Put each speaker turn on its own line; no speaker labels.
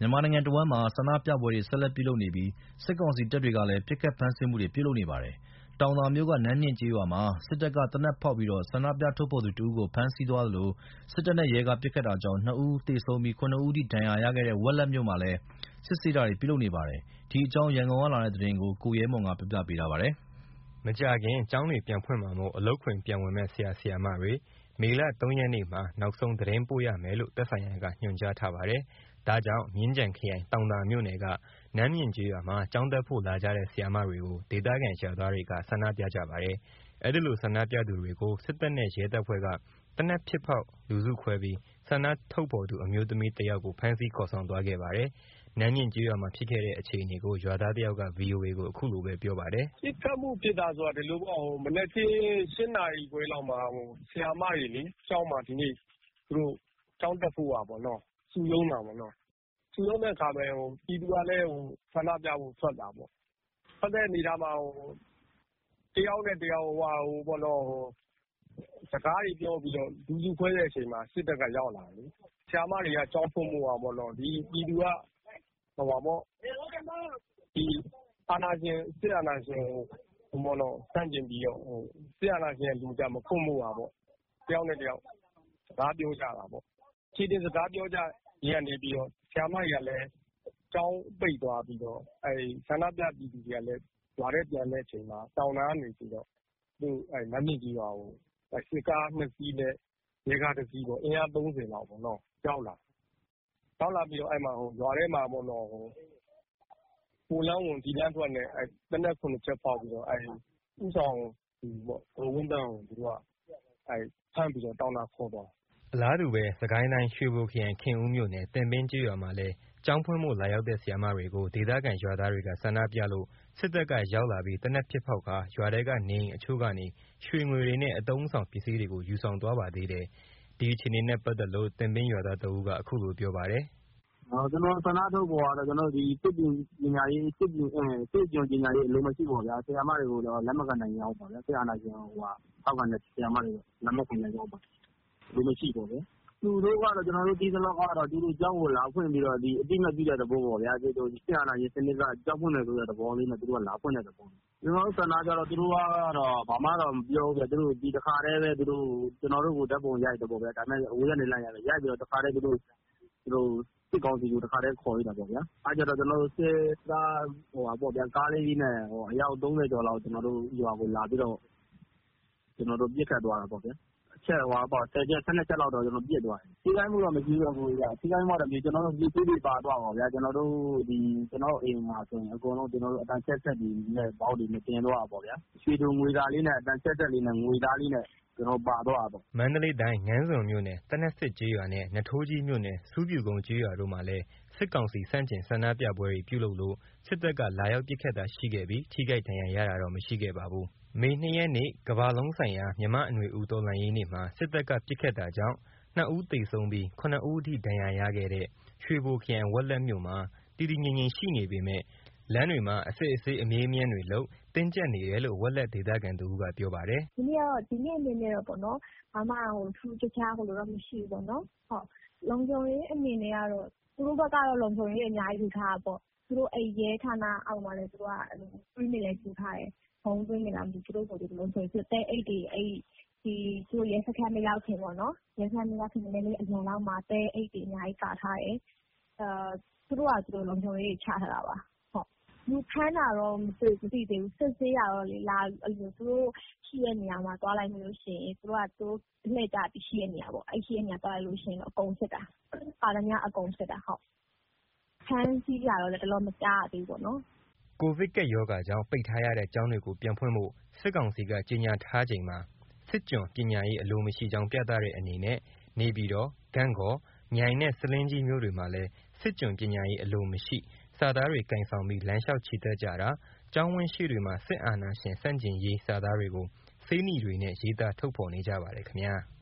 မြန်မာနိုင်ငံတဝန်းမှာဆန္ဒပြပွဲတွေဆက်လက်ပြုလုပ်နေပြီးစစ်ကောင်စီတပ်တွေကလည်းပစ်ခတ်ဖမ်းဆီးမှုတွေပြုလုပ်နေပါတယ်။တောင်သာမြို့ကနန်းမြင့်ကျေးရွာမှာစစ်တပ်ကသေနတ်ဖောက်ပြီးဆန္ဒပြထုတ်ဖော်သူတစ်ဦးကိုဖမ်းဆီးသွားသလိုစစ်တပ်နဲ့ရဲကပစ်ခတ်တာကြောင့်2 ဦးသေဆုံးပြီး9 ဦးထိဒဏ်ရာရခဲ့တဲ့ဝက်လက်မြို့မှာလည်းစစ်ဆေးတာတွေပြုလုပ်နေပါတယ်။ဒီအကြောင်းရန်ကုန်ကလာတဲ့သတင်းကိုကိုရဲမွန်ကပြောပြပေးထားပါတယ်
။မကြာခင်ကျောင်းတွေပြန်ဖွင့်မှာမို့အလုပ်ခွင်ပြန်ဝင်မဲ့ဆရာဆရာမတွေမေလ 3 ရက်နေ့မှာနောက်ဆုံးသတင်းပို့ရမယ်လို့သက်ဆိုင်ရာကညွှန်ကြားထားပါတယ်။ဒါကြောင့်မြင်းခြံခရိုင်တောင်သာမြို့နယ်ကနန်းမြင့်ကျေးရွာမှာကျောင်းတက်ဖို့လာကြတဲ့ဆရာမတွေကိုဒေသခံရွာသားတွေကဆန္ဒပြကြပါတယ်။အဲဒီလိုဆန္ဒပြသူတွေကိုစစ်တပ်နဲ့ရဲတပ်ဖွဲ့ကသေနတ်ပစ်ဖောက်လူစုခွဲပြီးဆန္ဒထုတ်ဖော်သူအမျိုးသမီးတစ်ယောက်ကိုဖမ်းဆီးခေါ်ဆောင်သွားခဲ့ပါတယ်။နန်းမြင့်ကျေးရွာမှာဖြစ်ခဲ့တဲ့အခြေအနေကိုရွာသားတစ်ယောက်က VOA ကိုအခုလိုပဲပြောပါတယ်
။ပစ်ခတ်မှုဖြစ်တာဆိုတာဒီလိုပေါ့မနက်ခင်း8 နာရီခွဲလောက်မှာဆရာမတွေလေကျောင်းမှာဒီနေ့သူတို့ကျောင်းတက်ဖို့ပေါ့နော်စုရုံးတာပေါ့နော်စုရုံးတဲ့အခါမှာပြည်သူကလည်းဆန္ဒပြဖို့ထွက်တာပေါ့ထွက်တဲ့အနေထားမှာတယောက်နဲ့တယောက်ပေါ့နော်စကားတွေပြောပြီးတော့လူစုခွဲတဲ့အချိန်မှာစစ်တပ်ကရောက်လာတယ်ဆရာမတွေကကြောင်းဖွင့်မှုပေါ့နော်ဒီပြည်သူကဟိုပါပေါ့ဒီအာဏာရှင်စစ်အာဏာရှင်ဘောနော်စန့်ကျင်ပြီးတော့စစ်အာဏာရှင်လူကြမဖွင့်မှုပါပေါ့တယောက်နဲ့တယောက်စကားပြောကြတာပေါ့ခြေတင်စကားပြောကြရနေပြီးတော့ဆရာမတွေကလည်းကြောင်းပိတ်သွားပြီးတော့ဆန္ဒပြပြည်သူတွေကလည်းရွာထဲပြန်တဲ့အချိန်မှာတောင်နာနေပြီးတော့သူနန်းမြင့်ကြီးရွာကိုစစ်ကား2 စီးနဲ့ရဲကား1 စီးပေါ့အင်အား30လောက်ပေါ့နော်ရောက်လာပြီးတော့အဲ့မှာရွာထဲမှာပေါ့နော်ကိုလန်းဝင်ဒီလန်းထွက်နဲ့တနက်9 ချက်ပေါက်ပြီးတော့ဥဆောင်ပေါ့ဝင်းတန်းကိုသူတို့ကဖမ်းပြီးတော့တောင်းတာခေါ်သွား
အလားတူပဲစကိုင်းတိုင်းရွှေဘိုခရိုင်ခင်ဦးမြို့နယ်တင်ပင်းကျေးရွာမှာလည်းကျောင်းဖွင့်ဖို့လာရောက်တဲ့ဆရာမတွေကိုဒေသခံရွာသားတွေကဆန္ဒပြလို့စစ်တပ်ကရောက်လာပြီးသေနတ်ပစ်ဖောက်ကာရွာထဲကနေအိမ်အချို့ကနေရွှေငွေတွေနဲ့အသုံးအဆောင်ပစ္စည်းတွေကိုယူဆောင်သွားပါသေးတယ်။ဒီအခြေအနေနဲ့ပတ်သက်လို့တင်ပင်းရွာသားတဦးကအခုလိုပြောပါတယ်
။ကျွန်တော်ဆန္ဒထုတ်ဖော်ရတော့ကျွန်တော်ဒီစစ်ပညာရေးအလိုမရှိပေါ့ဗျာဆရာမတွေကိုတော့လက်မခံနိုင်အောင်ပေါ့ဗျာဆရာနာရှင်ထောက်ခံတဲ့ဆရာမတွေလက်မခံနိုင်အောင်ပေါ့လိုမရှိပေါ့ဗျာသူတို့ကတော့ကျွန်တော်တို့ဒီစလောက်ကတော့ဒီလိုကြောင်းကိုလာဖွင့်ပြီးတော့ဒီအတိမတ်ပြတဲ့သဘောပေါ့ဗျာဒီဆရာနာရှင်စနစ်ကကြောင်းဖွင့်တယ်ဆိုတဲ့သဘောလေးနဲ့သူတို့ကလာဖွင့်တဲ့သဘောကျွန်တော်တို့ဆန္ဒကြတော့သူတို့ကတော့ဘာမှတော့မပြောဘူးဗျာသူတို့ဒီတစ်ခါတည်းပဲသူတို့ကျွန်တော်တို့ကိုဓာတ်ပုံရိုက်တယ်ပေါ့ဗျာဒါပေမဲ့အဝေးကနေလိုက်ရတယ်ရိုက်ပြီးတော့တစ်ခါတည်းသူတို့စစ်ကောင်စီကိုတစ်ခါတည်းခေါ်ရတာပေါ့ဗျာအဲ့ကြတော့ကျွန်တော်တို့စစ်သားပေါ့ဗျာကားလေးနဲ့အယောက်30ကျော်လောက်ကျွန်တော်တို့ရွာကိုလာပြီးတော့ကျွန်တော်တို့ပြစ်ခတ်သွားတာပေါ့ဗျာအချက်ပေါ့10 ချက်12 ချက်လောက်တော့ကျွန်တော်ပြစ်သွားတယ်စီးတိုင်းမှုတော့မရှိတော့ဘူးဗျာစီးတိုင်းမှုတော့ကျွန်တော်တို့ပြည်သူတွေပါသွားပါဗျာကျွန်တော်တို့ကျွန်တော်အိမ်မှာဆိုရင်အကုန်လုံးကျွန်တော်တို့အတန်ချက်ဆက်တွေနဲ့ဘောက်တွေနဲ့တင်သွားတာပေါ့ဗျာရွှေတို့ငွေသားလေးနဲ့အတန်ချက်ဆက်လေးနဲ့ငွေသားလေးနဲ့ကျွန်တော်ပါသွားတော့
မန္တလေးတိုင်းငန်းစုံမြို့နယ်တနက်စစ်ကျေးရွာနဲ့နထိုးကြီးမြို့နယ်စူးပြူကုန်းကျေးရွာတို့မှာလည်းစစ်ကောင်စီစန့်ကျင်ဆန္ဒပြပွဲတွေပြုလုပ်လို့စစ်တပ်ကလာရောက်ပစ်ခတ်တာရှိခဲ့ပြီးထိခိုက်ဒဏ်ရာရတာတော့မရှိခဲ့ပါဘူး။မေ 2 ရက်နေ့ကမ္ဘာလုံးဆိုင်ရာမြန်မာ့အနွေဦးတော်လှန်ရေးနေ့မှာစစ်တပ်ကပစ်ခတ်တာကြောင့်2 ဦးသေဆုံးပြီး9 ဦးအထိဒဏ်ရာရခဲ့တဲ့ရွှေဘိုခရိုင်ဝက်လက်မြို့မှာတည်တည်ငြိမ်ငြိမ်ရှိနေပေမဲ့လမ်းတွေမှာအစစ်အဆေးအမြဲအမြန်းတွေလုပ်တင်းကျပ်နေတယ်လို့ဝက်လက်ဒေသခံတဦးကပြောပါတယ်
။ဒီနေ့အနေနဲ့တော့ပေါ့နော်ဘာမှထူးခြားလို့တော့မရှိဘူးပေါ့နော်ဟုတ်လုံခြုံရေးအနေနဲ့ကတော့သူတို့ဘက်ကတော့လုံခြုံရေးအများကြီးယူထားတာပေါ့သူတို့ရဲဌာနအောက်မှာလည်းသူတို့ကတွင်းနေလဲယူထားတယ်ဘုံတွင်းနေလားမသိသူတို့ဆိုလုံခြုံရေးတဲ့အိတ်တွေဒီသူတို့ရဲစခန်းမရောက်ခင်ပေါ့နော်ရဲစခန်းမရောက်ခင်လည်းအရင်လောက်မှာတဲအိတ်တွေအများကြီးကာထားတယ်သူတို့ကသူတို့လုံခြုံရေးချထားတာပါလူဖမ်းတာတော့မသိသေးဘူးစစ်ဆေးရတော့လေလာသူတို့ရှိတဲ့နေရာမှာတွားလိုက်လို့ရှိရင်သူတို့လှည့်ကြပြီးရှိတဲ့နေရာပေါ့အဲ့ရှိတဲ့နေရာတွားလိုက်လို့ရှိရင်တော့အကုန်စစ်တာပါရမအကုန်စစ်တာဟုတ်ဖမ်းဆီးရတော့လည်းတော်တော်မကြားသေးဘူးပေါ့နော်
ကိုဗစ်ကပ်ရောဂါကြောင့်ပိတ်ထားရတဲ့ကျောင်းတွေကိုပြန်ဖွင့်ဖို့စစ်ကောင်စီကကြေညာထားချိန်မှာစစ်ကျွန်ပညာရေးအလိုမရှိကြောင်းပြသတဲ့အနေနဲ့နေပြည်တော်ဂန့်ဂေါ်မြိုင်နဲ့ဆလင်းကြီးမြို့တွေမှာလည်းစစ်ကျွန်ပညာရေးအလိုမရှိစာသားတွေကင်ဆောင်ပြီးလမ်းလျှောက်ချီတက်ကြတာကျောင်းဝင်းရှိတွေမှာစစ်အာဏာရှင်ဆန့်ကျင်ရေးစာသားတွေကိုဆေးနီတွေနဲ့ရေးသားထုတ်ဖော်နေကြပါတယ်ခင်ဗျာ။